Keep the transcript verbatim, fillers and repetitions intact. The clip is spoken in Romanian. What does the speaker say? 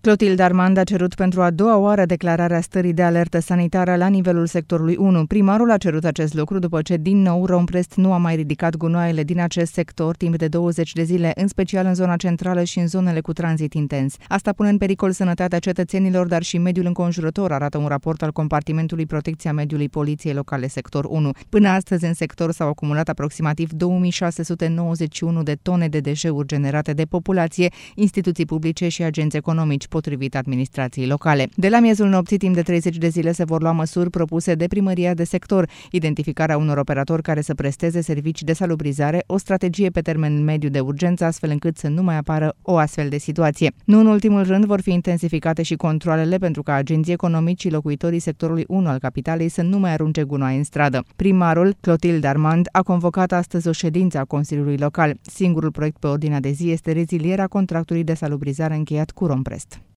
Clotilde Armand a cerut pentru a doua oară declararea stării de alertă sanitară la nivelul sectorului unu. Primarul a cerut acest lucru după ce, din nou, Romprest nu a mai ridicat gunoaiele din acest sector timp de douăzeci de zile, în special în zona centrală și în zonele cu tranzit intens. Asta pune în pericol sănătatea cetățenilor, dar și mediul înconjurător, arată un raport al compartimentului Protecția Mediului Poliției Locale Sector unu. Până astăzi, în sector s-au acumulat aproximativ două mii șase sute nouăzeci și unu de tone de deșeuri generate de populație, instituții publice și agenți economici, potrivit administrației locale. De la miezul nopții, timp de treizeci de zile, se vor lua măsuri propuse de primăria de sector, identificarea unor operatori care să presteze servicii de salubrizare, o strategie pe termen mediu de urgență, astfel încât să nu mai apară o astfel de situație. Nu în ultimul rând, vor fi intensificate și controalele pentru ca agenții economici și locuitorii sectorului unu al capitalei să nu mai arunce gunoi în stradă. Primarul, Clotilde Armand, a convocat astăzi o ședință a Consiliului Local. Singurul proiect pe ordinea de zi este rezilierea contractului de salubrizare încheiat cu Romprest.